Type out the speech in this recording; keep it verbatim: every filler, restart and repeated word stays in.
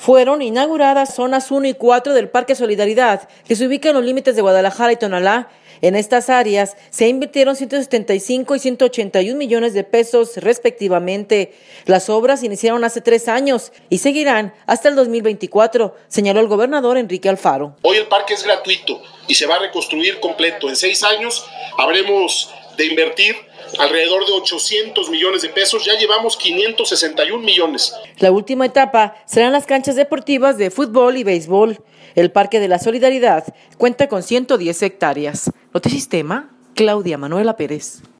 Fueron inauguradas zonas uno y cuatro del Parque Solidaridad, que se ubica en los límites de Guadalajara y Tonalá. En estas áreas se invirtieron ciento setenta y cinco y ciento ochenta y un millones de pesos respectivamente. Las obras iniciaron hace tres años y seguirán hasta el dos mil veinticuatro, señaló el gobernador Enrique Alfaro. Hoy el parque es gratuito y se va a reconstruir completo. En seis años habremos de invertir alrededor de ochocientos millones de pesos, ya llevamos quinientos sesenta y un millones. La última etapa serán las canchas deportivas de fútbol y béisbol. El Parque de la Solidaridad cuenta con ciento diez hectáreas. Noticias Tema, Claudia Manuela Pérez.